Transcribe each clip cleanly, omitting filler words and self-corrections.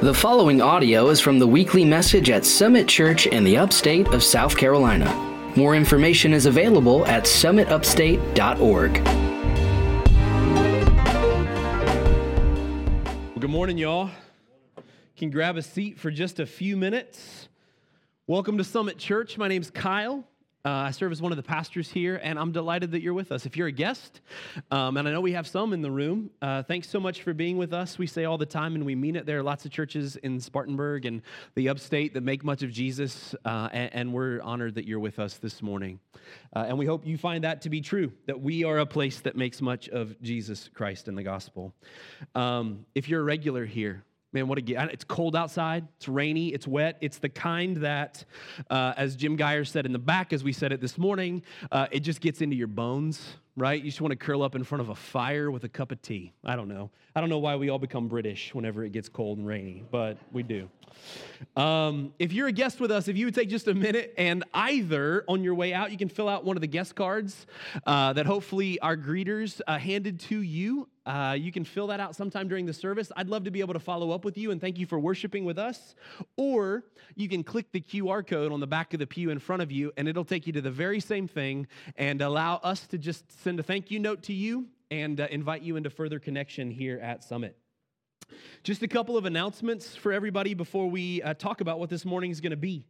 The following audio is from the weekly message at Summit Church in the upstate of South Carolina. More information is available at summitupstate.org. Well, good morning, y'all. You can grab a seat for just a few minutes. Welcome to Summit Church. My name's Kyle. I serve as one of the pastors here, and I'm delighted that you're with us. If you're a guest, and I know we have some in the room, thanks so much for being with us. We say all the time, and we mean it, there are lots of churches in Spartanburg and the upstate that make much of Jesus, and we're honored that you're with us this morning. And we hope you find that to be true, that we are a place that makes much of Jesus Christ and the gospel. If you're a regular here, man, it's cold outside, it's rainy, it's wet. It's the kind that, as Jim Geyer said in the back, as we said it this morning, it just gets into your bones, right? You just want to curl up in front of a fire with a cup of tea. I don't know why we all become British whenever it gets cold and rainy, but we do. If you're a guest with us, if you would take just a minute and either on your way out, you can fill out one of the guest cards that hopefully our greeters handed to you. You can fill that out sometime during the service. I'd love to be able to follow up with you and thank you for worshiping with us. Or you can click the QR code on the back of the pew in front of you, and it'll take you to the very same thing and allow us to just send a thank you note to you and invite you into further connection here at Summit. Just a couple of announcements for everybody before we talk about what this morning is going to be.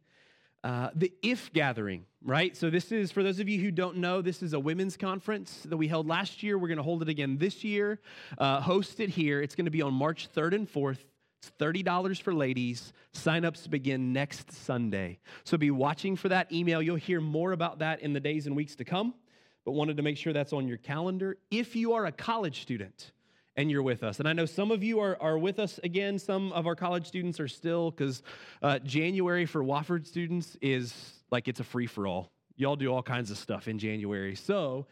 The IF Gathering, right? So this is, for those of you who don't know, this is a women's conference that we held last year. We're going to hold it again this year, hosted here. It's going to be on March 3rd and 4th. It's $30 for ladies. Sign-ups begin next Sunday. So be watching for that email. You'll hear more about that in the days and weeks to come, but wanted to make sure that's on your calendar. If you are a college student, and you're with us. And I know some of you are with us again. Some of our college students are still, because January for Wofford students is like it's a free-for-all. Y'all do all kinds of stuff in January. So,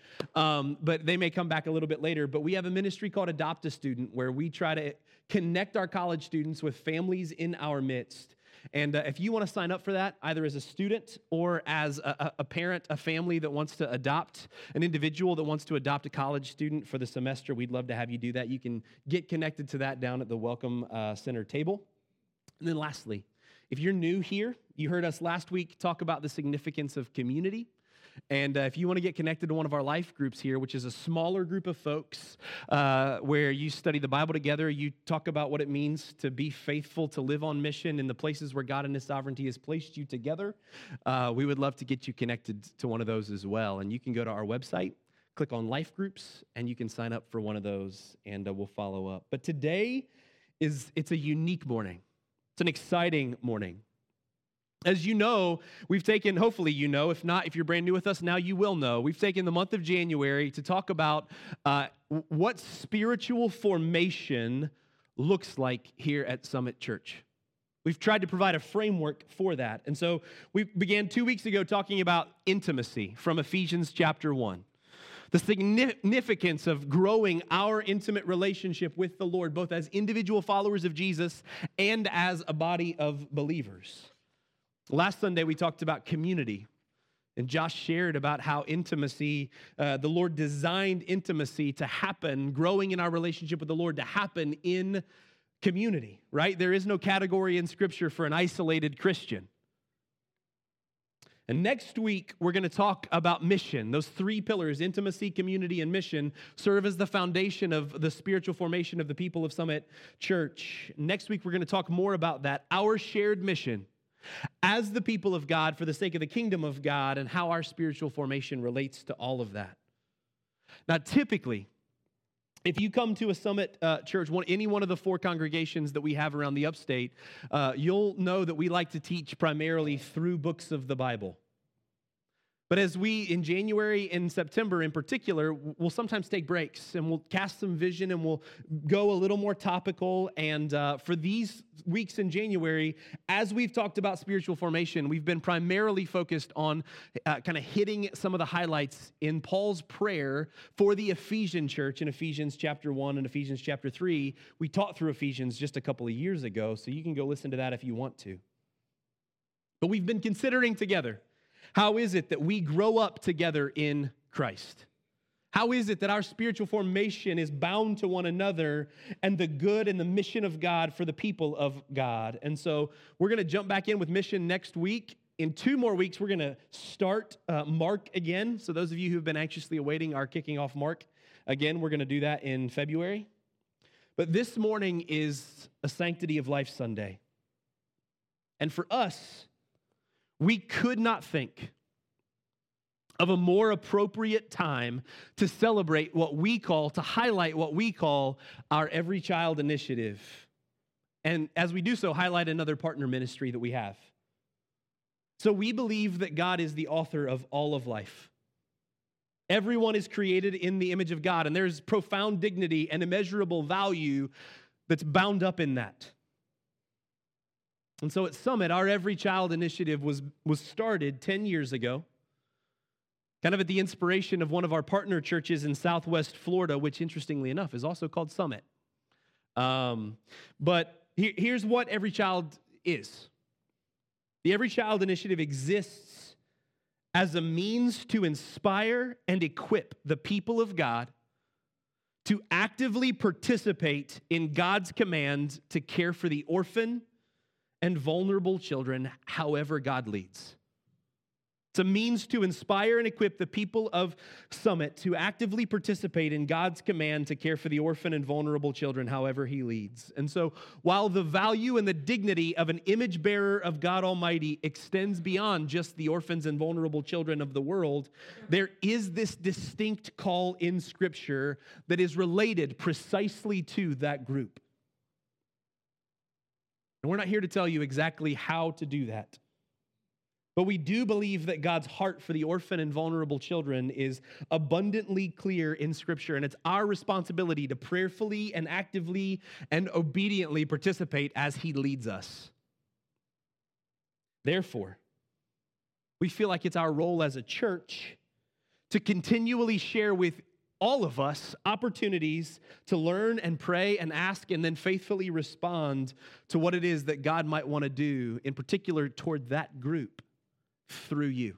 but they may come back a little bit later. But we have a ministry called Adopt a Student where we try to connect our college students with families in our midst. And if you want to sign up for that, either as a student or as a parent, a family that wants to adopt, an individual that wants to adopt a college student for the semester, we'd love to have you do that. You can get connected to that down at the Welcome Center table. And then lastly, if you're new here, you heard us last week talk about the significance of community. And if you want to get connected to one of our life groups here, which is a smaller group of folks where you study the Bible together, you talk about what it means to be faithful, to live on mission in the places where God in His sovereignty has placed you together, we would love to get you connected to one of those as well. And you can go to our website, click on life groups, and you can sign up for one of those, and we'll follow up. But today it's a unique morning. It's an exciting morning. As you know, we've taken, hopefully you know, if not, if you're brand new with us, now you will know, we've taken the month of January to talk about what spiritual formation looks like here at Summit Church. We've tried to provide a framework for that. And so we began 2 weeks ago talking about intimacy from Ephesians chapter 1. The significance of growing our intimate relationship with the Lord, both as individual followers of Jesus and as a body of believers. Last Sunday, we talked about community, and Josh shared about how intimacy, the Lord designed intimacy to happen, growing in our relationship with the Lord to happen in community, right? There is no category in Scripture for an isolated Christian. And next week, we're going to talk about mission. Those three pillars, intimacy, community, and mission, serve as the foundation of the spiritual formation of the people of Summit Church. Next week, we're going to talk more about that, our shared mission as the people of God for the sake of the kingdom of God and how our spiritual formation relates to all of that. Now, typically, if you come to a Summit Church, any one of the four congregations that we have around the upstate, you'll know that we like to teach primarily through books of the Bible. But as we, in January and September in particular, we'll sometimes take breaks and we'll cast some vision and we'll go a little more topical. And for these weeks in January, as we've talked about spiritual formation, we've been primarily focused on kind of hitting some of the highlights in Paul's prayer for the Ephesian church in Ephesians chapter 1 and Ephesians chapter 3. We taught through Ephesians just a couple of years ago, so you can go listen to that if you want to. But we've been considering together, how is it that we grow up together in Christ? How is it that our spiritual formation is bound to one another and the good and the mission of God for the people of God? And so we're going to jump back in with mission next week. In 2 more weeks, we're going to start Mark again. So those of you who've been anxiously awaiting our kicking off Mark, again, we're going to do that in February. But this morning is a Sanctity of Life Sunday. And for us, we could not think of a more appropriate time to celebrate to highlight what we call our Every Child Initiative. And as we do so, highlight another partner ministry that we have. So we believe that God is the author of all of life. Everyone is created in the image of God, and there's profound dignity and immeasurable value that's bound up in that. And so at Summit, our Every Child Initiative was started 10 years ago, kind of at the inspiration of one of our partner churches in Southwest Florida, which interestingly enough is also called Summit. But here's what Every Child is. The Every Child Initiative exists as a means to inspire and equip the people of God to actively participate in God's command to care for the orphan and vulnerable children however God leads. It's a means to inspire and equip the people of Summit to actively participate in God's command to care for the orphan and vulnerable children however He leads. And so while the value and the dignity of an image bearer of God Almighty extends beyond just the orphans and vulnerable children of the world, there is this distinct call in Scripture that is related precisely to that group. And we're not here to tell you exactly how to do that. But we do believe that God's heart for the orphan and vulnerable children is abundantly clear in Scripture, and it's our responsibility to prayerfully and actively and obediently participate as He leads us. Therefore, we feel like it's our role as a church to continually share with all of us opportunities to learn and pray and ask and then faithfully respond to what it is that God might want to do, in particular toward that group. Through you.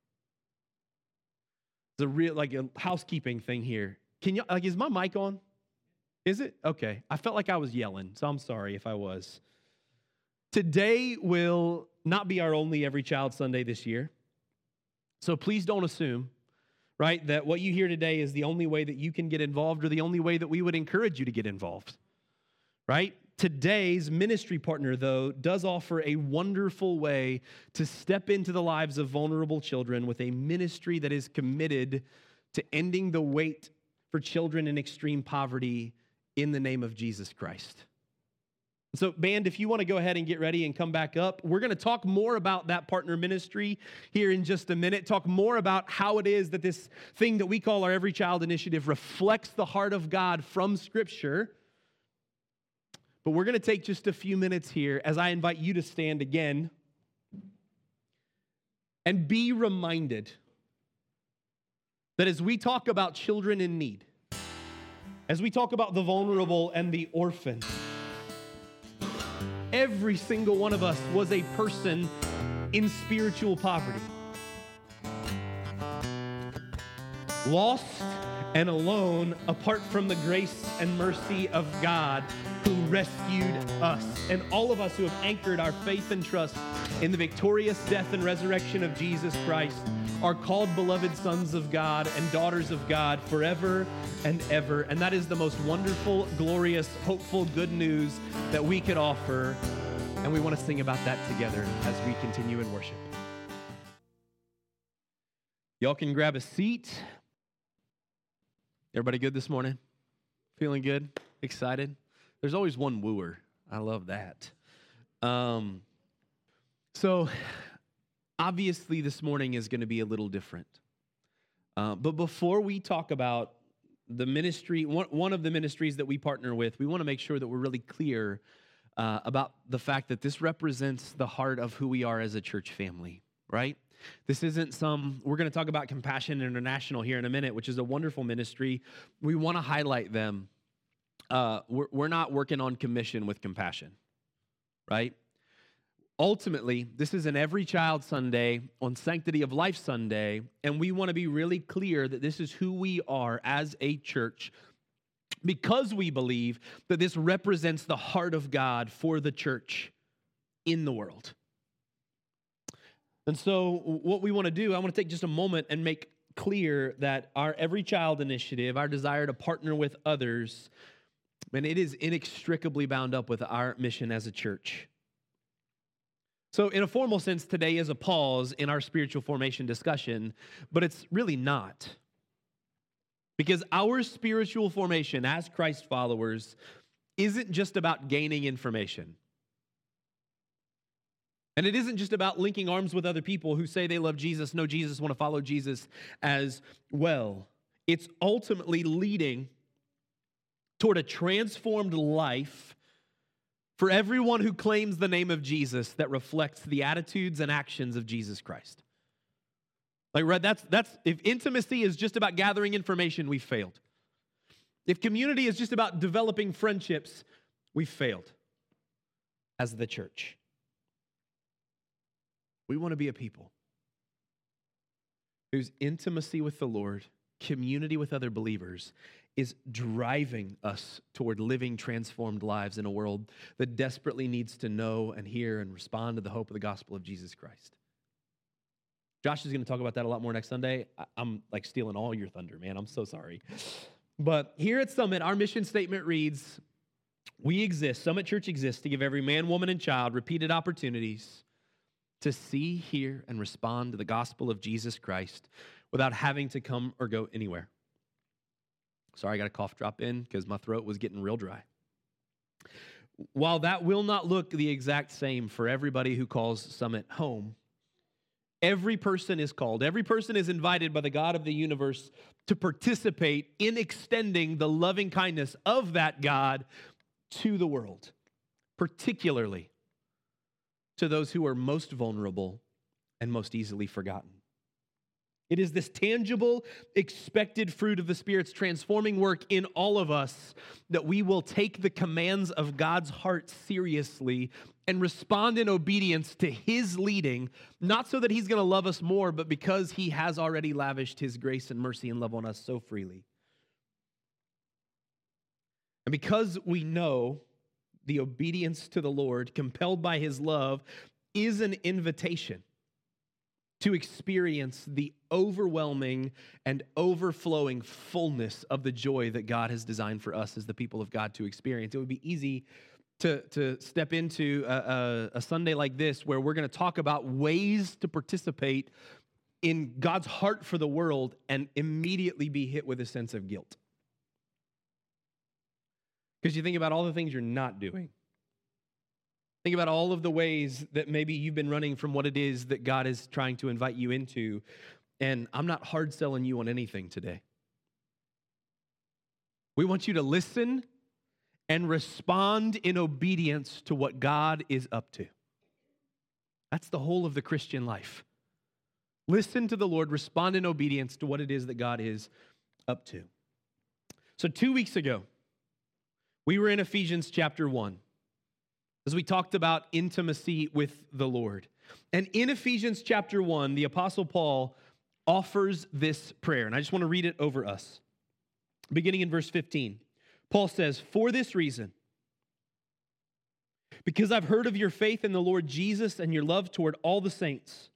It's a real, a housekeeping thing here. Can you, is my mic on? Is it? Okay. I felt like I was yelling, so I'm sorry if I was. Today will not be our only Every Child Sunday this year. So please don't assume, right, that what you hear today is the only way that you can get involved or the only way that we would encourage you to get involved, right? Today's ministry partner, though, does offer a wonderful way to step into the lives of vulnerable children with a ministry that is committed to ending the wait for children in extreme poverty in the name of Jesus Christ. So, band, if you want to go ahead and get ready and come back up, we're going to talk more about that partner ministry here in just a minute, talk more about how it is that this thing that we call our Every Child Initiative reflects the heart of God from Scripture. But we're going to take just a few minutes here as I invite you to stand again and be reminded that as we talk about children in need, as we talk about the vulnerable and the orphan, every single one of us was a person in spiritual poverty. Lost and alone apart from the grace and mercy of God who rescued us. And all of us who have anchored our faith and trust in the victorious death and resurrection of Jesus Christ are called beloved sons of God and daughters of God forever and ever. And that is the most wonderful, glorious, hopeful, good news that we could offer. And we want to sing about that together as we continue in worship. Y'all can grab a seat. Everybody good this morning? Feeling good? Excited? There's always one wooer. I love that. So obviously this morning is going to be a little different. But before we talk about the ministry, one of the ministries that we partner with, we want to make sure that we're really clear about the fact that this represents the heart of who we are as a church family, right? This isn't we're going to talk about Compassion International here in a minute, which is a wonderful ministry. We want to highlight them. We're not working on commission with Compassion, right? Ultimately, this is an Every Child Sunday on Sanctity of Life Sunday, and we want to be really clear that this is who we are as a church because we believe that this represents the heart of God for the church in the world. And so what we want to do, I want to take just a moment and make clear that our Every Child initiative, our desire to partner with others, and it is inextricably bound up with our mission as a church. So in a formal sense, today is a pause in our spiritual formation discussion, but it's really not. Because our spiritual formation as Christ followers isn't just about gaining information. And it isn't just about linking arms with other people who say they love Jesus, know Jesus, want to follow Jesus as well. It's ultimately leading toward a transformed life for everyone who claims the name of Jesus that reflects the attitudes and actions of Jesus Christ. Like, right, that's if intimacy is just about gathering information, we've failed. If community is just about developing friendships, we've failed as the church. We want to be a people whose intimacy with the Lord, community with other believers, is driving us toward living transformed lives in a world that desperately needs to know and hear and respond to the hope of the gospel of Jesus Christ. Josh is going to talk about that a lot more next Sunday. I'm like stealing all your thunder, man. I'm so sorry. But here at Summit, our mission statement reads, we exist, Summit Church exists to give every man, woman, and child repeated opportunities to see, hear, and respond to the gospel of Jesus Christ without having to come or go anywhere. Sorry, I got a cough drop in because my throat was getting real dry. While that will not look the exact same for everybody who calls Summit home, every person is called, every person is invited by the God of the universe to participate in extending the loving kindness of that God to the world, particularly to those who are most vulnerable and most easily forgotten. It is this tangible, expected fruit of the Spirit's transforming work in all of us that we will take the commands of God's heart seriously and respond in obedience to His leading, not so that He's going to love us more, but because He has already lavished His grace and mercy and love on us so freely. And because we know the obedience to the Lord, compelled by His love, is an invitation to experience the overwhelming and overflowing fullness of the joy that God has designed for us as the people of God to experience. It would be easy to step into a Sunday like this where we're going to talk about ways to participate in God's heart for the world and immediately be hit with a sense of guilt. Because you think about all the things you're not doing. Think about all of the ways that maybe you've been running from what it is that God is trying to invite you into. And I'm not hard selling you on anything today. We want you to listen and respond in obedience to what God is up to. That's the whole of the Christian life. Listen to the Lord, respond in obedience to what it is that God is up to. So 2 weeks ago, we were in Ephesians chapter 1. As we talked about intimacy with the Lord. And in Ephesians chapter 1, the Apostle Paul offers this prayer. And I just want to read it over us. Beginning in verse 15. Paul says, "For this reason, because I've heard of your faith in the Lord Jesus and your love toward all the saints,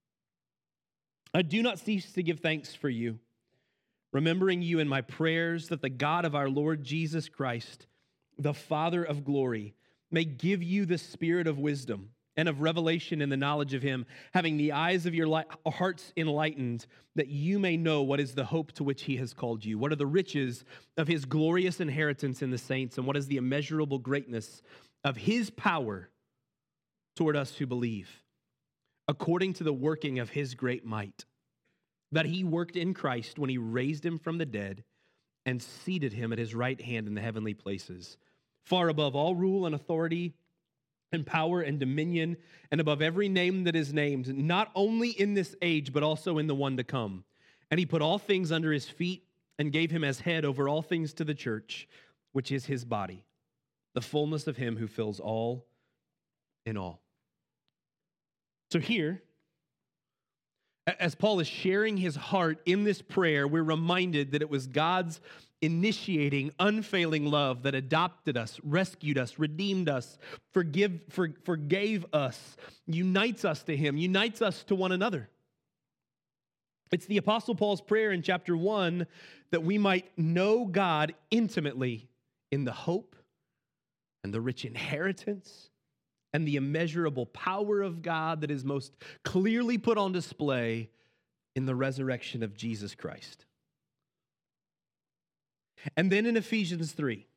I do not cease to give thanks for you, remembering you in my prayers, that the God of our Lord Jesus Christ, the Father of glory, may give you the spirit of wisdom and of revelation in the knowledge of Him, having the eyes of your hearts enlightened, that you may know what is the hope to which He has called you, what are the riches of His glorious inheritance in the saints, and what is the immeasurable greatness of His power toward us who believe, according to the working of His great might, that He worked in Christ when He raised Him from the dead and seated Him at His right hand in the heavenly places, far above all rule and authority and power and dominion, and above every name that is named, not only in this age, but also in the one to come. And He put all things under His feet and gave Him as head over all things to the church, which is His body, the fullness of Him who fills all in all. So here, as Paul is sharing his heart in this prayer, we're reminded that it was God's initiating, unfailing love that adopted us, rescued us, redeemed us, forgave us, unites us to him, unites us to one another. It's the Apostle Paul's prayer in chapter 1 that we might know God intimately in the hope and the rich inheritance and the immeasurable power of God that is most clearly put on display in the resurrection of Jesus Christ. And then in Ephesians 3,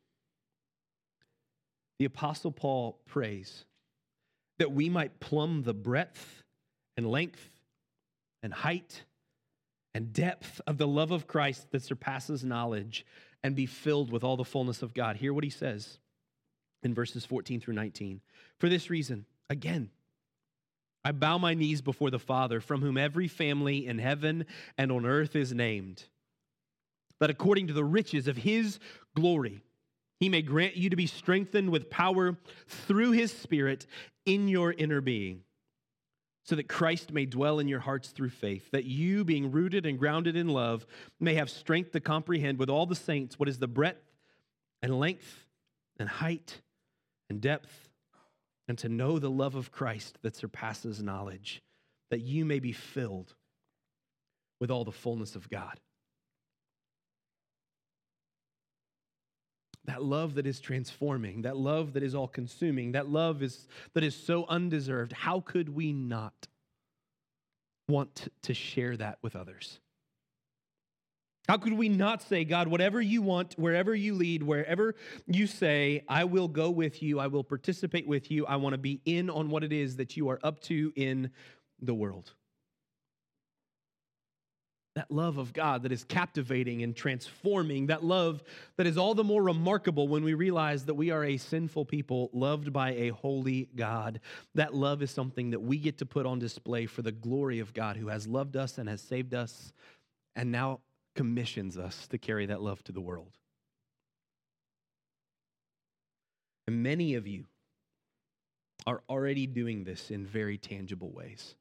the Apostle Paul prays that we might plumb the breadth and length and height and depth of the love of Christ that surpasses knowledge and be filled with all the fullness of God. Hear what he says in verses 14 through 19. For this reason, again, I bow my knees before the Father, from whom every family in heaven and on earth is named, that according to the riches of his glory, he may grant you to be strengthened with power through his Spirit in your inner being, so that Christ may dwell in your hearts through faith, that you, being rooted and grounded in love, may have strength to comprehend with all the saints what is the breadth and length and height and depth, and to know the love of Christ that surpasses knowledge, that you may be filled with all the fullness of God. That love that is transforming, that love that is all-consuming, that love that is so undeserved, how could we not want to share that with others? How could we not say, God, whatever you want, wherever you lead, wherever you say, I will go with you, I will participate with you, I want to be in on what it is that you are up to in the world. That love of God that is captivating and transforming, that love that is all the more remarkable when we realize that we are a sinful people loved by a holy God. That love is something that we get to put on display for the glory of God, who has loved us and has saved us and now commissions us to carry that love to the world. And many of you are already doing this in very tangible ways.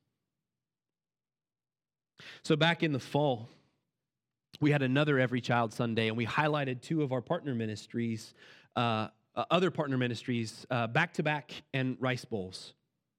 So back in the fall, we had another Every Child Sunday, and we highlighted two of our partner ministries, other partner ministries, Back to Back and Rice Bowls.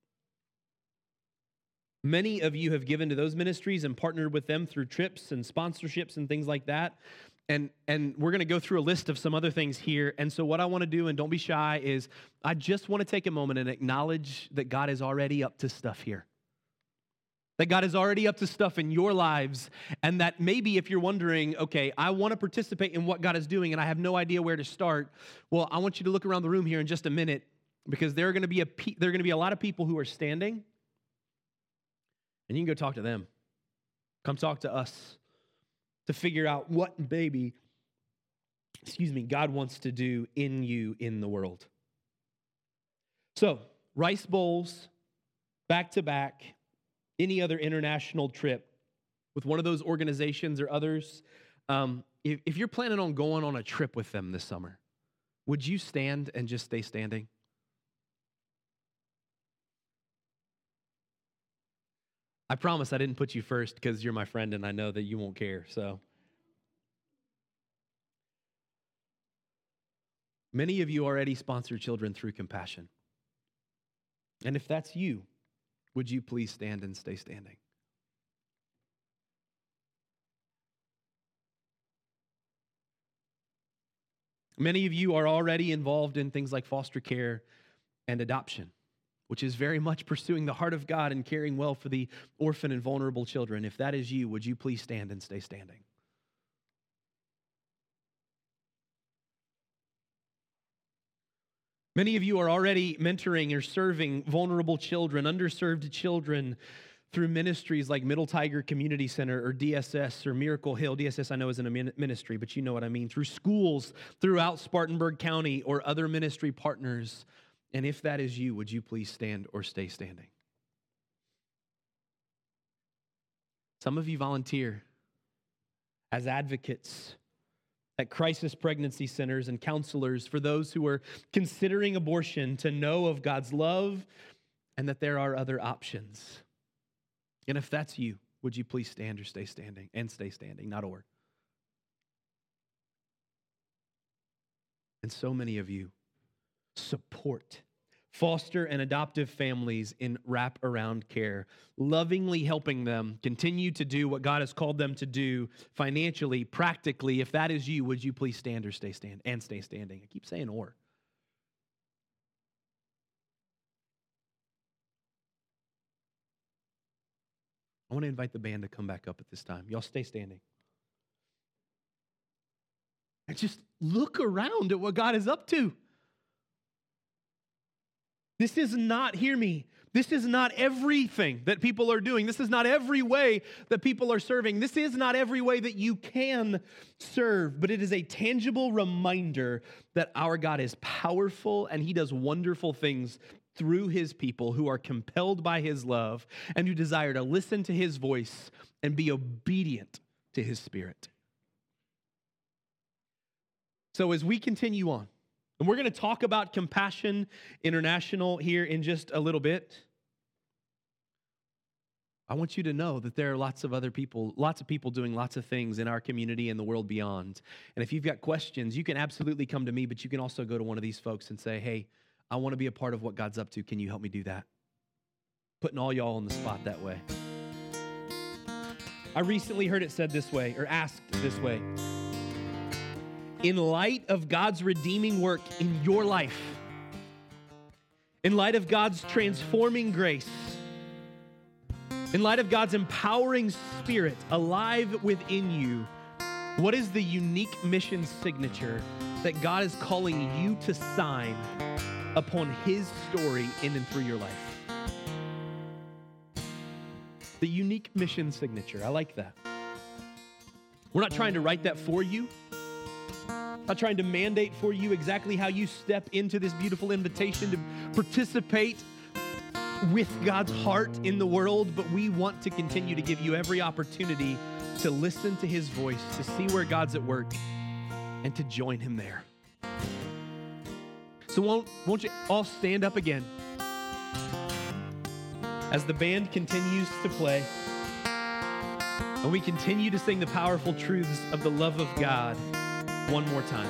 Many of you have given to those ministries and partnered with them through trips and sponsorships and things like that. And we're going to go through a list of some other things here. And so what I want to do, and don't be shy, is I just want to take a moment and acknowledge that God is already up to stuff here. That God is already up to stuff in your lives, and that maybe if you're wondering, okay, I want to participate in what God is doing and I have no idea where to start, well, I want you to look around the room here in just a minute, because there are going to be a lot of people who are standing, and you can go talk to them. Come talk to us to figure out what God wants to do in you in the world. So, Rice Bowls, Back to Back, any other international trip with one of those organizations or others, if you're planning on going on a trip with them this summer, would you stand and just stay standing? I promise I didn't put you first because you're my friend and I know that you won't care. So many of you already sponsor children through Compassion. And if that's you, would you please stand and stay standing? Many of you are already involved in things like foster care and adoption, which is very much pursuing the heart of God and caring well for the orphan and vulnerable children. If that is you, would you please stand and stay standing? Many of you are already mentoring or serving vulnerable children, underserved children through ministries like Middle Tiger Community Center or DSS or Miracle Hill. DSS I know isn't a ministry, but you know what I mean. Through schools throughout Spartanburg County or other ministry partners. And if that is you, would you please stand or stay standing? Some of you volunteer as advocates at crisis pregnancy centers and counselors for those who are considering abortion, to know of God's love and that there are other options. And if that's you, would you please stand or stay standing? And stay standing, not or. And so many of you support foster and adoptive families in wraparound care, lovingly helping them continue to do what God has called them to do financially, practically. If that is you, would you please stand or stay standing? And stay standing. I keep saying or. I want to invite the band to come back up at this time. Y'all stay standing. And just look around at what God is up to. This is not, hear me, this is not everything that people are doing. This is not every way that people are serving. This is not every way that you can serve, but it is a tangible reminder that our God is powerful and He does wonderful things through His people who are compelled by His love and who desire to listen to His voice and be obedient to His Spirit. So as we continue on, and we're going to talk about Compassion International here in just a little bit, I want you to know that there are lots of people doing lots of things in our community and the world beyond. And if you've got questions, you can absolutely come to me, but you can also go to one of these folks and say, hey, I want to be a part of what God's up to. Can you help me do that? Putting all y'all on the spot that way. I recently heard it said this way, or asked this way. In light of God's redeeming work in your life, in light of God's transforming grace, in light of God's empowering Spirit alive within you, what is the unique mission signature that God is calling you to sign upon His story in and through your life? The unique mission signature. I like that. We're not trying to write that for you. Not trying to mandate for you exactly how you step into this beautiful invitation to participate with God's heart in the world, but we want to continue to give you every opportunity to listen to His voice, to see where God's at work, and to join Him there. So won't you all stand up again as the band continues to play and we continue to sing the powerful truths of the love of God one more time.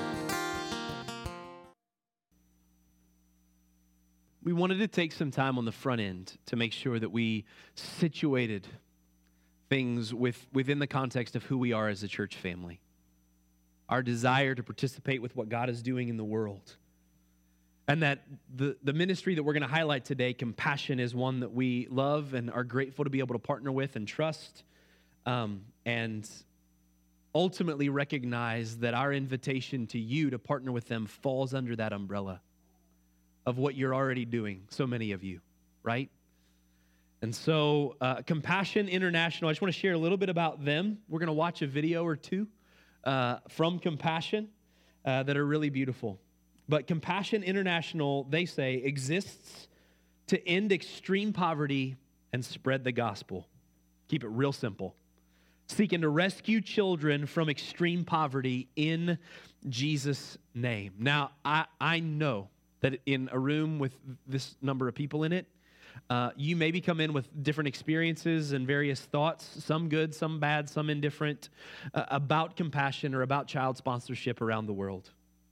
We wanted to take some time on the front end to make sure that we situated things within the context of who we are as a church family. Our desire to participate with what God is doing in the world. And that the ministry that we're going to highlight today, Compassion, is one that we love and are grateful to be able to partner with and trust. And ultimately recognize that our invitation to you to partner with them falls under that umbrella of what you're already doing, so many of you, right? And so Compassion International, I just want to share a little bit about them. We're going to watch a video or two from Compassion that are really beautiful. But Compassion International, they say, exists to end extreme poverty and spread the gospel. Keep it real simple. Seeking to rescue children from extreme poverty in Jesus' name. Now, I know that in a room with this number of people in it, you maybe come in with different experiences and various thoughts, some good, some bad, some indifferent, about compassion or about child sponsorship around the world.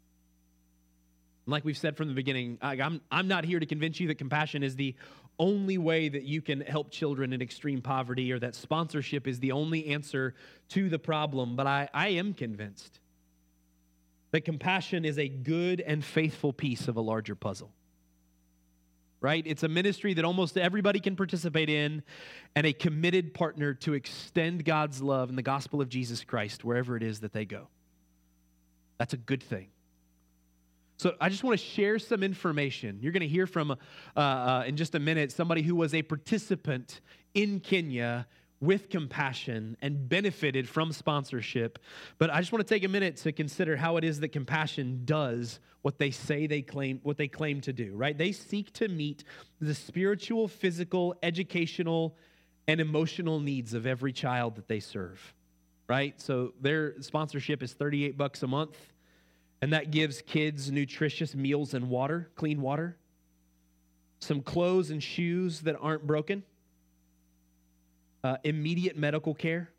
Like we've said from the beginning, I'm not here to convince you that compassion is the only way that you can help children in extreme poverty or that sponsorship is the only answer to the problem, but I am convinced that compassion is a good and faithful piece of a larger puzzle. Right? It's a ministry that almost everybody can participate in and a committed partner to extend God's love and the gospel of Jesus Christ wherever it is that they go. That's a good thing. So I just want to share some information. You're going to hear from, in just a minute, somebody who was a participant in Kenya with Compassion and benefited from sponsorship. But I just want to take a minute to consider how it is that Compassion does what they say they claim to do, right? They seek to meet the spiritual, physical, educational, and emotional needs of every child that they serve, right? So their sponsorship is $38 a month. And that gives kids nutritious meals and water, clean water, some clothes and shoes that aren't broken, immediate medical care,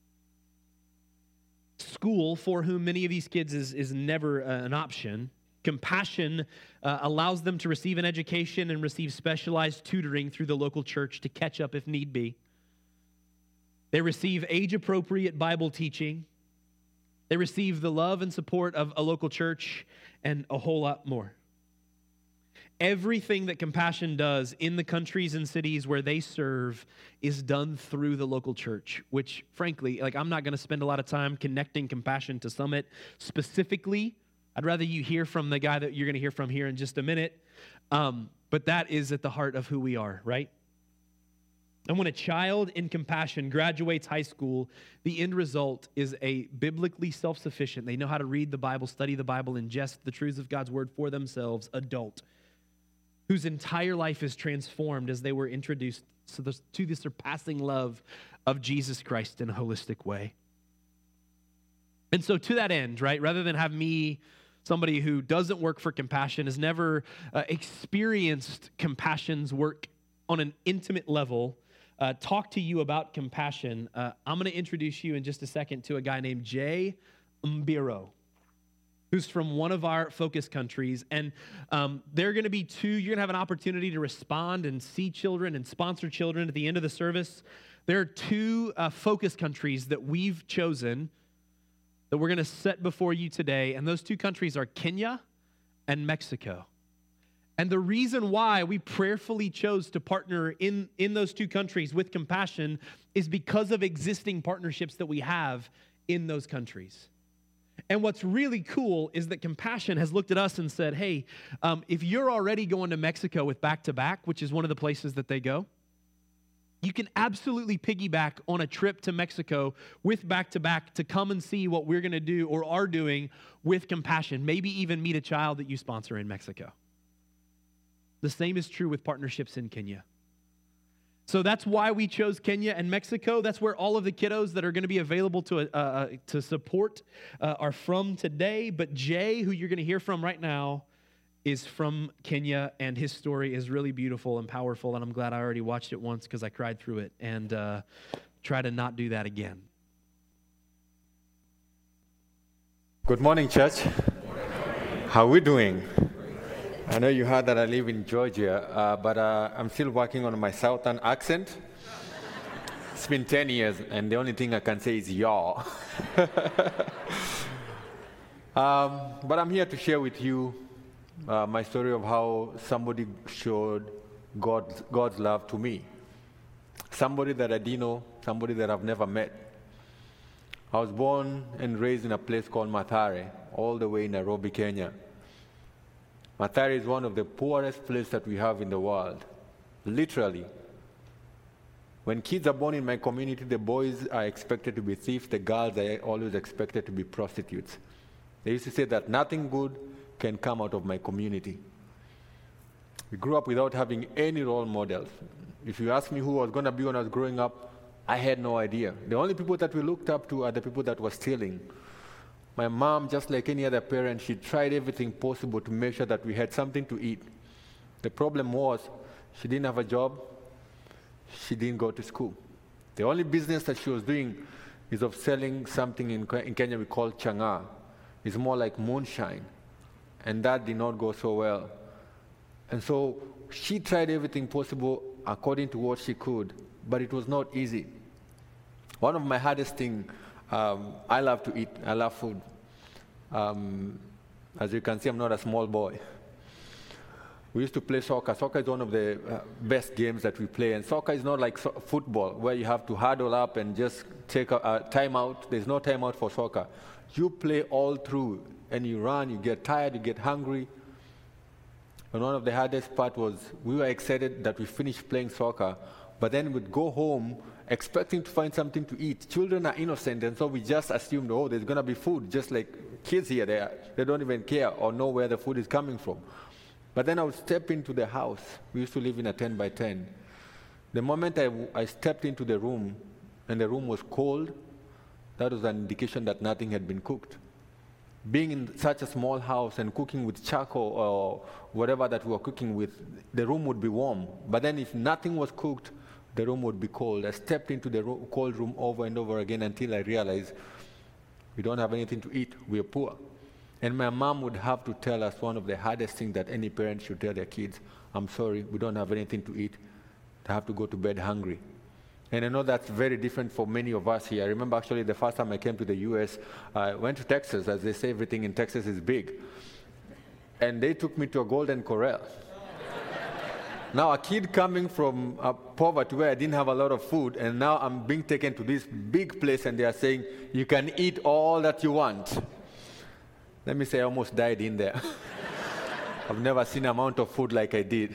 school, for whom many of these kids is never an option. Compassion allows them to receive an education and receive specialized tutoring through the local church to catch up if need be. They receive age-appropriate Bible teaching. They receive the love and support of a local church and a whole lot more. Everything that Compassion does in the countries and cities where they serve is done through the local church, which frankly, I'm not going to spend a lot of time connecting Compassion to Summit specifically. I'd rather you hear from the guy that you're going to hear from here in just a minute. But that is at the heart of who we are, right? And when a child in Compassion graduates high school, the end result is a biblically self-sufficient, they know how to read the Bible, study the Bible, ingest the truths of God's word for themselves, adult, whose entire life is transformed as they were introduced to the surpassing love of Jesus Christ in a holistic way. And so to that end, right, rather than have me, somebody who doesn't work for Compassion, has never experienced Compassion's work on an intimate level, talk to you about Compassion, I'm going to introduce you in just a second to a guy named Jay Mbiro, who's from one of our focus countries. And there are going to be you're going to have an opportunity to respond and see children and sponsor children at the end of the service. There are 2 focus countries that we've chosen that we're going to set before you today. And those 2 countries are Kenya and Mexico. And the reason why we prayerfully chose to partner in those 2 countries with Compassion is because of existing partnerships that we have in those countries. And what's really cool is that Compassion has looked at us and said, hey, if you're already going to Mexico with Back-to-Back, which is one of the places that they go, you can absolutely piggyback on a trip to Mexico with Back-to-Back to come and see what we're going to do or are doing with Compassion, maybe even meet a child that you sponsor in Mexico. The same is true with partnerships in Kenya. So that's why we chose Kenya and Mexico. That's where all of the kiddos that are going to be available to support are from today. But Jay, who you're going to hear from right now, is from Kenya, and his story is really beautiful and powerful, and I'm glad I already watched it once because I cried through it, and try to not do that again. Good morning, church. How are we doing? I know you heard that I live in Georgia, but I'm still working on my southern accent. It's been 10 years, and the only thing I can say is y'all. But I'm here to share with you my story of how somebody showed God's love to me. Somebody that I didn't know, somebody that I've never met. I was born and raised in a place called Mathare, all the way in Nairobi, Kenya. Mathare is one of the poorest places that we have in the world, literally. When kids are born in my community, the boys are expected to be thieves, the girls are always expected to be prostitutes. They used to say that nothing good can come out of my community. We grew up without having any role models. If you ask me who I was going to be when I was growing up, I had no idea. The only people that we looked up to are the people that were stealing. My mom, just like any other parent, she tried everything possible to make sure that we had something to eat. The problem was she didn't have a job, she didn't go to school. The only business that she was doing is of selling something in Kenya we call chang'aa. It's more like moonshine. And that did not go so well. And so she tried everything possible according to what she could, but it was not easy. One of my hardest things, I love to eat. I love food. As you can see, I'm not a small boy. We used to play soccer. Soccer is one of the best games that we play. And soccer is not like football, where you have to huddle up and just take a time out. There's no time out for soccer. You play all through, and you run, you get tired, you get hungry. And one of the hardest part was we were excited that we finished playing soccer, but then we'd go home expecting to find something to eat. Children are innocent, and so we just assumed, oh, there's going to be food, just like kids here. They don't even care or know where the food is coming from. But then I would step into the house. We used to live in a 10 by 10. The moment I stepped into the room, and the room was cold, that was an indication that nothing had been cooked. Being in such a small house and cooking with charcoal or whatever that we were cooking with, the room would be warm. But then if nothing was cooked, the room would be cold. I stepped into the cold room over and over again until I realized we don't have anything to eat. We are poor. And my mom would have to tell us one of the hardest things that any parent should tell their kids: I'm sorry, we don't have anything to eat. I have to go to bed hungry. And I know that's very different for many of us here. I remember actually the first time I came to the US, I went to Texas. As they say, everything in Texas is big. And they took me to a Golden Corral. Now, a kid coming from poverty where I didn't have a lot of food, and now I'm being taken to this big place, and they are saying, you can eat all that you want. Let me say, I almost died in there. I've never seen an amount of food like I did.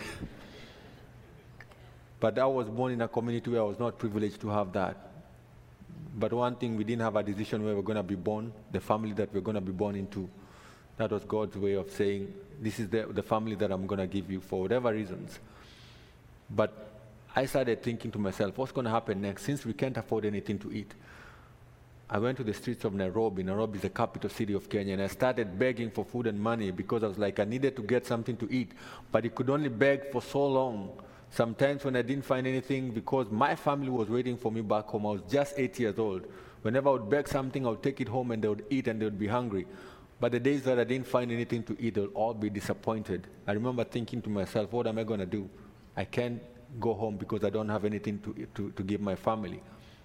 But I was born in a community where I was not privileged to have that. But one thing, we didn't have a decision where we're going to be born, the family that we're going to be born into. That was God's way of saying, this is the family that I'm going to give you for whatever reasons. But I started thinking to myself, what's going to happen next? Since we can't afford anything to eat. I went to the streets of Nairobi. Nairobi is the capital city of Kenya, and I started begging for food and money because I was like, I needed to get something to eat. But you could only beg for so long. Sometimes when I didn't find anything, because my family was waiting for me back home, I was just 8 years old. Whenever I would beg something, I would take it home and they would eat and they would be hungry. But the days that I didn't find anything to eat, they'll all be disappointed. I remember thinking to myself, what am I going to do? I can't go home because I don't have anything to give my family.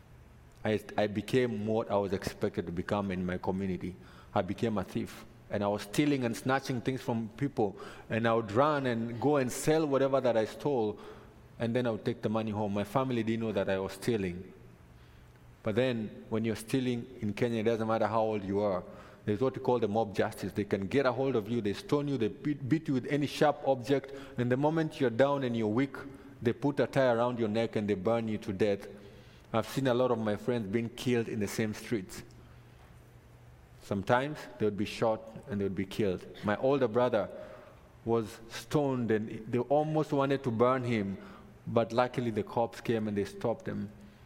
I became what I was expected to become in my community. I became a thief. And I was stealing and snatching things from people. And I would run and go and sell whatever that I stole. And then I would take the money home. My family didn't know that I was stealing. But then, when you're stealing in Kenya, it doesn't matter how old you are. There's what we call the mob justice. They can get a hold of you, they stone you, they beat you with any sharp object, and the moment you're down and you're weak, they put a tie around your neck and they burn you to death. I've seen a lot of my friends being killed in the same streets. Sometimes they would be shot and they would be killed. My older brother was stoned and they almost wanted to burn him, but luckily the cops came and they stopped him.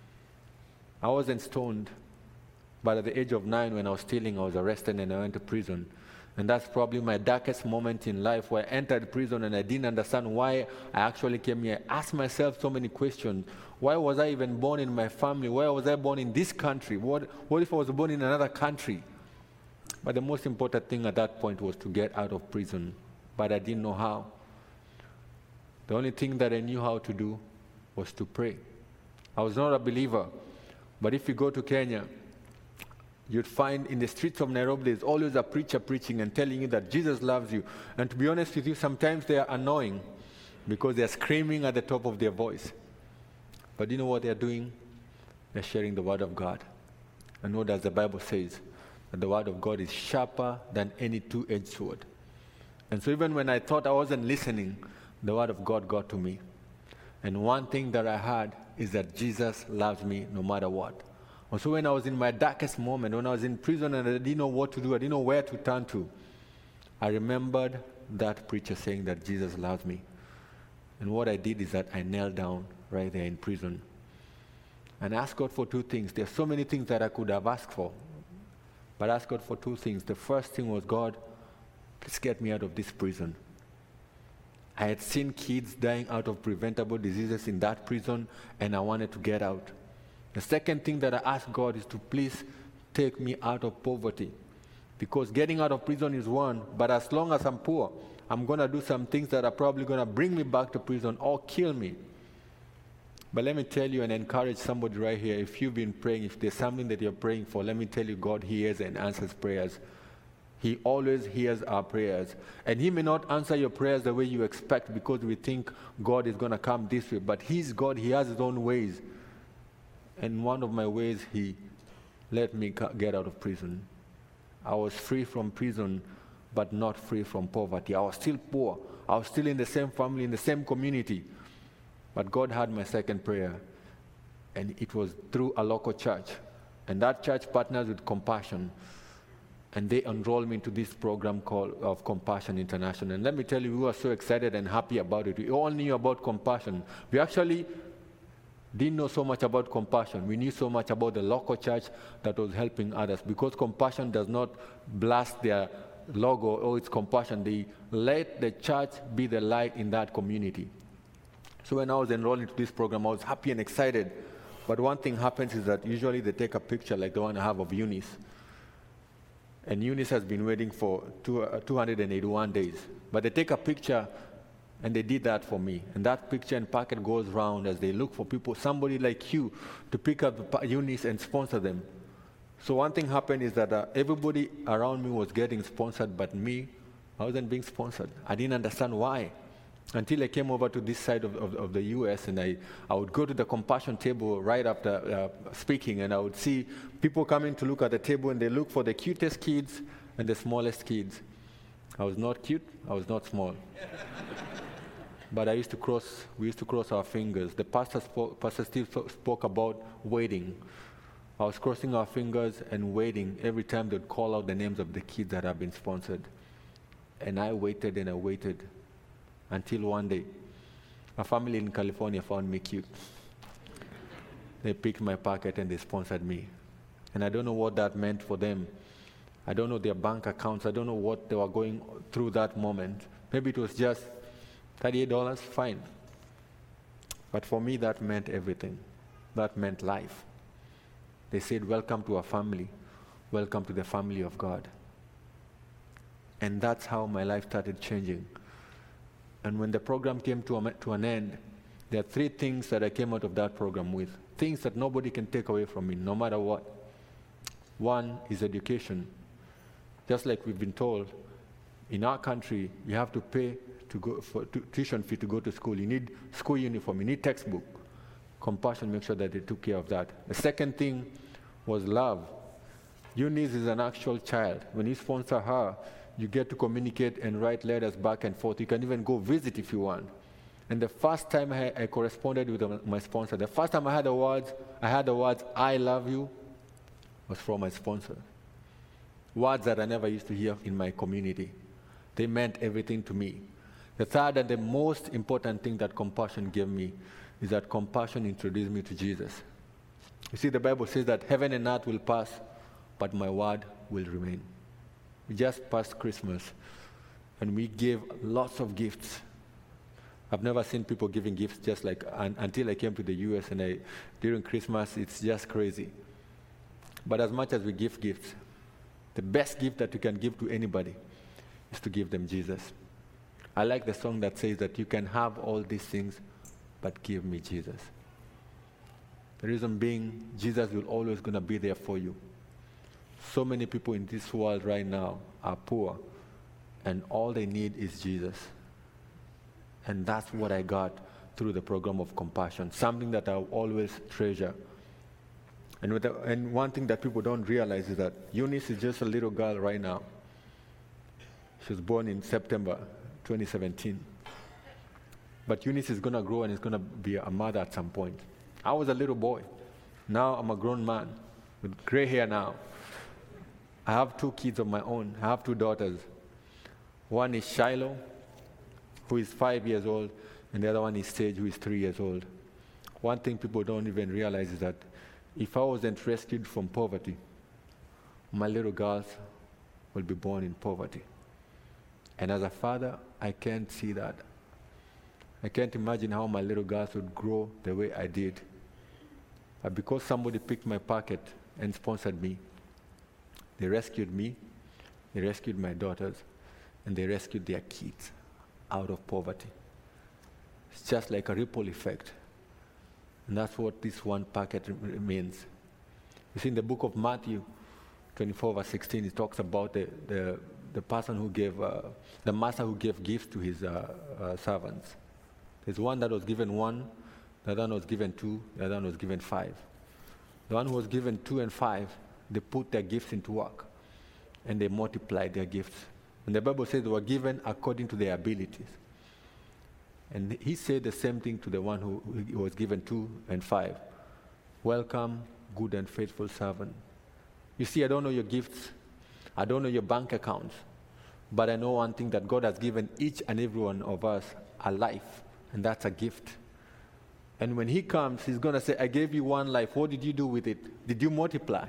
I wasn't stoned. But at the age of 9, when I was stealing, I was arrested and I went to prison. And that's probably my darkest moment in life, where I entered prison and I didn't understand why I actually came here. I asked myself so many questions. Why was I even born in my family? Why was I born in this country? What if I was born in another country? But the most important thing at that point was to get out of prison. But I didn't know how. The only thing that I knew how to do was to pray. I was not a believer. But if you go to Kenya, you'd find in the streets of Nairobi, there's always a preacher preaching and telling you that Jesus loves you. And to be honest with you, sometimes they are annoying because they're screaming at the top of their voice. But you know what they're doing? They're sharing the word of God. And what does the Bible says? That the word of God is sharper than any two-edged sword. And so even when I thought I wasn't listening, the word of God got to me. And one thing that I heard is that Jesus loves me no matter what. And so when I was in my darkest moment, when I was in prison and I didn't know what to do, I didn't know where to turn to, I remembered that preacher saying that Jesus loves me. And what I did is that I knelt down right there in prison and asked God for two things. There's so many things that I could have asked for, but I asked God for two things. The first thing was, God, please get me out of this prison. I had seen kids dying out of preventable diseases in that prison, and I wanted to get out. The second thing that I asked God is to please take me out of poverty. Because getting out of prison is one, but as long as I'm poor, I'm going to do some things that are probably going to bring me back to prison or kill me. But let me tell you and encourage somebody right here, if you've been praying, if there's something that you're praying for, let me tell you, God hears and answers prayers. He always hears our prayers. And He may not answer your prayers the way you expect because we think God is going to come this way. But He's God. He has His own ways. And one of my ways, He let me get out of prison. I was free from prison, but not free from poverty. I was still poor. I was still in the same family, in the same community. But God had my second prayer. And it was through a local church. And that church partners with Compassion. And they enrolled me into this program called of Compassion International. And let me tell you, we were so excited and happy about it. We all knew about Compassion. We actually didn't know so much about Compassion. We knew so much about the local church that was helping others. Because Compassion does not blast their logo, oh, it's Compassion. They let the church be the light in that community. So when I was enrolled into this program, I was happy and excited. But one thing happens is that usually they take a picture like the one I have of Eunice. And Eunice has been waiting for 281 days. But they take a picture, and they did that for me. And that picture and packet goes round as they look for people, somebody like you, to pick up Eunice and sponsor them. So one thing happened is that everybody around me was getting sponsored, but me, I wasn't being sponsored. I didn't understand why. Until I came over to this side of the U.S., and I would go to the compassion table right after speaking, and I would see people coming to look at the table, and they look for the cutest kids and the smallest kids. I was not cute, I was not small. But we used to cross our fingers. The Pastor Steve spoke about waiting. I was crossing our fingers and waiting every time they'd call out the names of the kids that have been sponsored. And I waited and I waited until one day, a family in California found me cute. They picked my packet and they sponsored me. And I don't know what that meant for them. I don't know their bank accounts. I don't know what they were going through that moment. Maybe it was just $38, fine. But for me, that meant everything. That meant life. They said, welcome to our family. Welcome to the family of God. And that's how my life started changing. And when the program came to an end, there are 3 things that I came out of that program with. Things that nobody can take away from me, no matter what. One is education. Just like we've been told, in our country, you have to pay to go for tuition fee to go to school. You need school uniform, you need textbook. Compassion makes sure that they took care of that. The second thing was love. Eunice is an actual child. When you sponsor her, you get to communicate and write letters back and forth. You can even go visit if you want. And the first time I corresponded with my sponsor, the first time I had the words, I love you, was from my sponsor. Words that I never used to hear in my community. They meant everything to me. The third and the most important thing that compassion gave me is that compassion introduced me to Jesus. You see, the Bible says that heaven and earth will pass, but my word will remain. We just passed Christmas, and we gave lots of gifts. I've never seen people giving gifts just like until I came to the U.S. and during Christmas, it's just crazy. But as much as we give gifts, the best gift that you can give to anybody is to give them Jesus. I like the song that says that you can have all these things, but give me Jesus. The reason being, Jesus will always going to be there for you. So many people in this world right now are poor, and all they need is Jesus. And that's what I got through the program of compassion, something that I'll always treasure. And one thing that people don't realize is that Eunice is just a little girl right now. She was born in September 2017. But Eunice is going to grow and is going to be a mother at some point. I was a little boy. Now I'm a grown man with gray hair now. I have 2 kids of my own. I have 2 daughters. One is Shiloh, who is 5 years old, and the other one is Sage, who is 3 years old. One thing people don't even realize is that if I wasn't rescued from poverty, my little girls will be born in poverty. And as a father, I can't see that. I can't imagine how my little girls would grow the way I did. But because somebody picked my pocket and sponsored me, they rescued me, they rescued my daughters, and they rescued their kids out of poverty. It's just like a ripple effect. And that's what this one packet means. You see, in the book of Matthew 24, verse 16, it talks about the person who gave, the master who gave gifts to his servants. There's one that was given 1, the other one was given 2, the other one was given 5. The one who was given 2 and 5, they put their gifts into work, and they multiplied their gifts. And the Bible says they were given according to their abilities. And he said the same thing to the one who was given 2 and 5. Welcome, good and faithful servant. You see, I don't know your gifts. I don't know your bank accounts. But I know one thing, that God has given each and every one of us a life, and that's a gift. And when he comes, he's going to say, I gave you one life. What did you do with it? Did you multiply?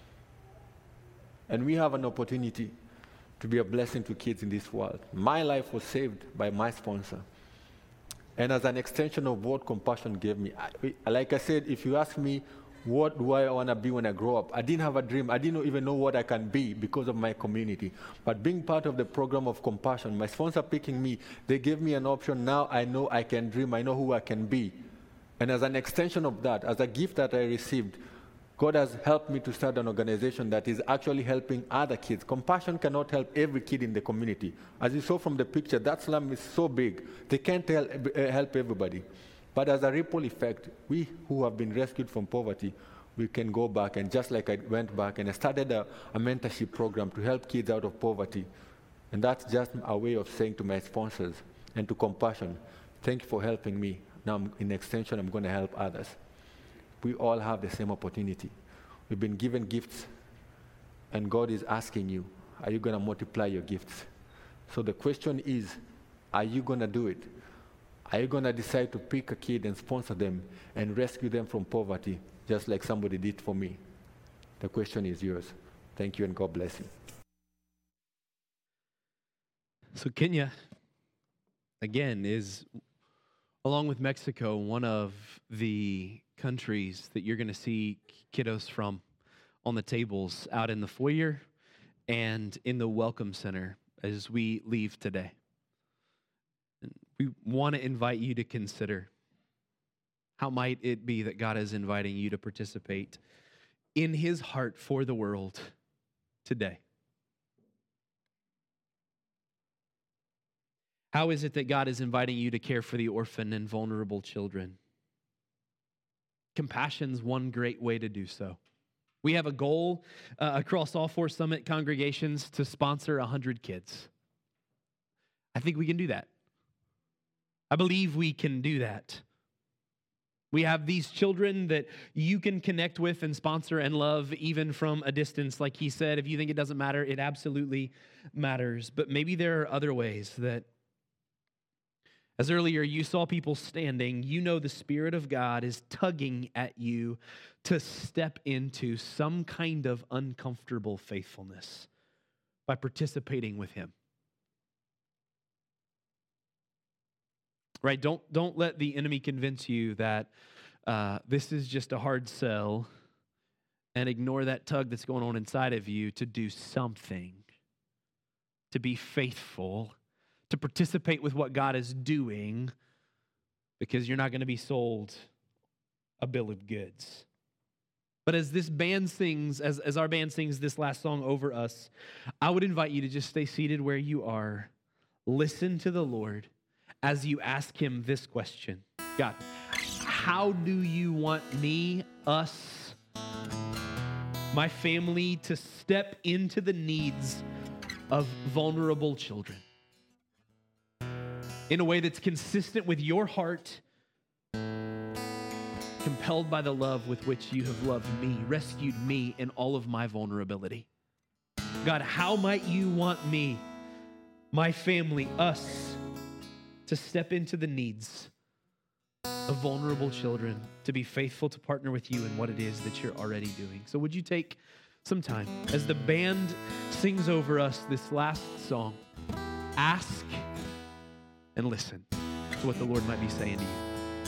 And we have an opportunity to be a blessing to kids in this world. My life was saved by my sponsor. And as an extension of what compassion gave me, like I said, if you ask me, what do I want to be when I grow up? I didn't have a dream. I didn't even know what I can be because of my community. But being part of the program of compassion, my sponsor picking me, they gave me an option. Now I know I can dream. I know who I can be. And as an extension of that, as a gift that I received, God has helped me to start an organization that is actually helping other kids. Compassion cannot help every kid in the community. As you saw from the picture, that slum is so big, they can't help everybody. But as a ripple effect, we who have been rescued from poverty, we can go back, and just like I went back and I started a mentorship program to help kids out of poverty. And that's just a way of saying to my sponsors and to Compassion, thank you for helping me. Now, in extension, I'm going to help others. We all have the same opportunity. We've been given gifts, and God is asking you, are you going to multiply your gifts? So the question is, are you going to do it? Are you going to decide to pick a kid and sponsor them and rescue them from poverty, just like somebody did for me? The question is yours. Thank you, and God bless you. So Kenya, again, is, along with Mexico, one of the countries that you're going to see kiddos from on the tables out in the foyer and in the welcome center as we leave today. And we want to invite you to consider, how might it be that God is inviting you to participate in His heart for the world today? How is it that God is inviting you to care for the orphan and vulnerable children? Compassion's one great way to do so. We have a goal across all 4 Summit congregations to sponsor 100 kids. I think we can do that. I believe we can do that. We have these children that you can connect with and sponsor and love even from a distance. Like he said, if you think it doesn't matter, it absolutely matters. But maybe there are other ways that, as earlier you saw people standing, you know the Spirit of God is tugging at you to step into some kind of uncomfortable faithfulness by participating with Him. Right? Don't let the enemy convince you that this is just a hard sell, and ignore that tug that's going on inside of you to do something, to be faithful, to participate with what God is doing, because you're not going to be sold a bill of goods. But as this band sings, as our band sings this last song over us, I would invite you to just stay seated where you are. Listen to the Lord as you ask Him this question. God, how do you want me, us, my family to step into the needs of vulnerable children in a way that's consistent with your heart, compelled by the love with which you have loved me, rescued me in all of my vulnerability? God, how might you want me, my family, us, to step into the needs of vulnerable children, to be faithful to partner with you in what it is that you're already doing? So would you take some time as the band sings over us this last song, ask and listen to what the Lord might be saying to you.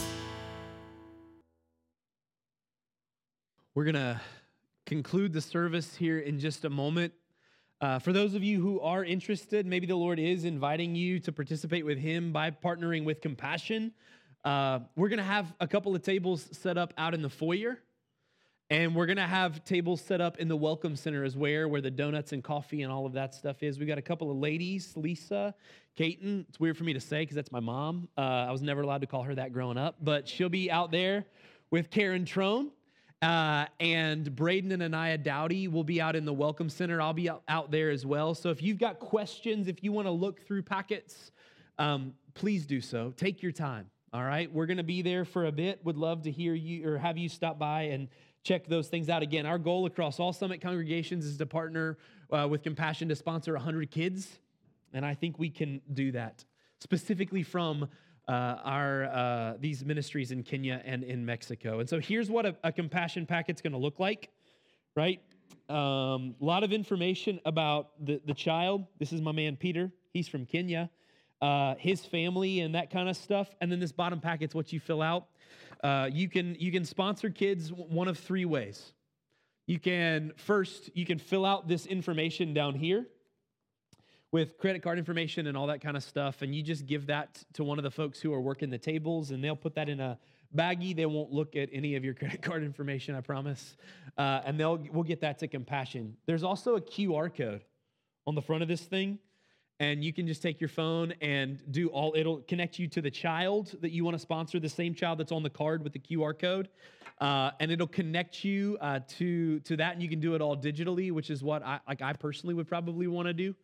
We're going to conclude the service here in just a moment. For those of you who are interested, maybe the Lord is inviting you to participate with Him by partnering with Compassion. We're going to have a couple of tables set up out in the foyer, and we're going to have tables set up in the Welcome Center as where the donuts and coffee and all of that stuff is. We got a couple of ladies, Lisa, Kaiten. It's weird for me to say because that's my mom. I was never allowed to call her that growing up, but she'll be out there with Karen Trone. And Braden and Anaya Dowdy will be out in the Welcome Center. I'll be out there as well. So if you've got questions, if you want to look through packets, please do so. Take your time, all right? We're going to be there for a bit. Would love to hear you or have you stop by and check those things out. Again, our goal across all Summit congregations is to partner with Compassion to sponsor 100 kids, and I think we can do that, specifically from these ministries in Kenya and in Mexico. And so here's what a Compassion packet's going to look like, right? A lot of information about the child. This is my man Peter. He's from Kenya. his family and that kind of stuff. And then this bottom packet's what you fill out. You can sponsor kids one of three ways. You can fill out this information down here with credit card information and all that kind of stuff, and you just give that to one of the folks who are working the tables, and they'll put that in a baggie. They won't look at any of your credit card information, I promise, and we'll get that to Compassion. There's also a QR code on the front of this thing, and you can just take your phone and it'll connect you to the child that you want to sponsor, the same child that's on the card with the QR code, and it'll connect you to that, and you can do it all digitally, which is what I personally would probably want to do.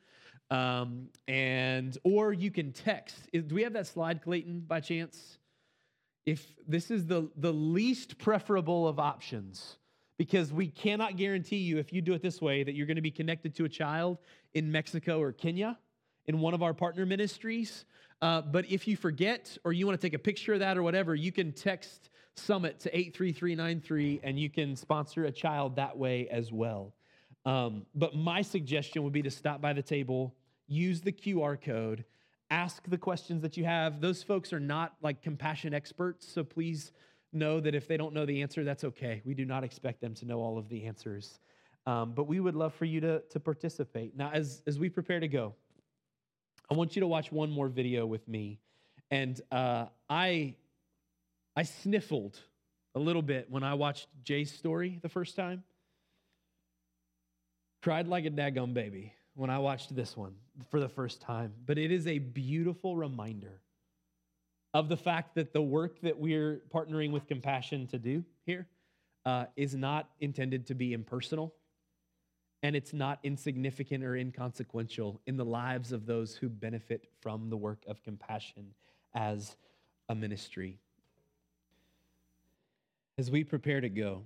Or you can text. Do we have that slide, Clayton, by chance? If this is the least preferable of options, because we cannot guarantee you, if you do it this way, that you're going to be connected to a child in Mexico or Kenya in one of our partner ministries. But if you forget or you want to take a picture of that or whatever, you can text Summit to 83393 and you can sponsor a child that way as well. But my suggestion would be to stop by the table, use the QR code, ask the questions that you have. Those folks are not like Compassion experts, so please know that if they don't know the answer, that's okay. We do not expect them to know all of the answers. But we would love for you to participate. Now, as we prepare to go, I want you to watch one more video with me. And I sniffled a little bit when I watched Jay's story the first time. Cried like a daggum baby when I watched this one for the first time. But it is a beautiful reminder of the fact that the work that we're partnering with Compassion to do here is not intended to be impersonal, and it's not insignificant or inconsequential in the lives of those who benefit from the work of Compassion as a ministry. As we prepare to go,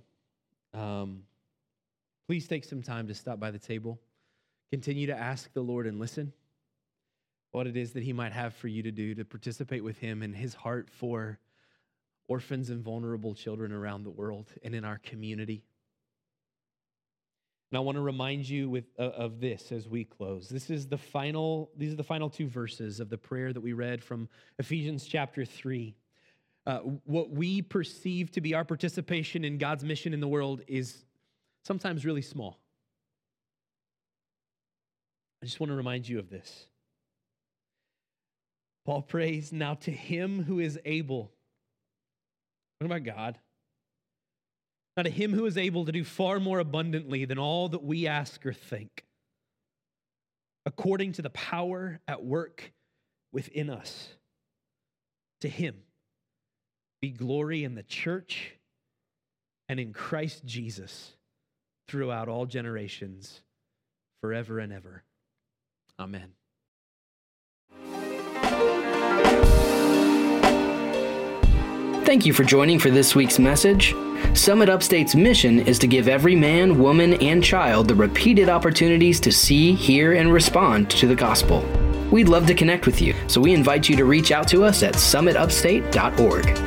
please take some time to stop by the table. Continue to ask the Lord and listen what it is that he might have for you to do to participate with him in his heart for orphans and vulnerable children around the world and in our community. And I want to remind you of this as we close. These are the final two verses of the prayer that we read from Ephesians chapter 3. What we perceive to be our participation in God's mission in the world is sometimes really small. I just want to remind you of this. Paul prays, now to him who is able. What about God? Now to him who is able to do far more abundantly than all that we ask or think, according to the power at work within us. To him be glory in the church and in Christ Jesus throughout all generations, forever and ever. Amen. Thank you for joining for this week's message. Summit Upstate's mission is to give every man, woman, and child the repeated opportunities to see, hear, and respond to the gospel. We'd love to connect with you, so we invite you to reach out to us at summitupstate.org.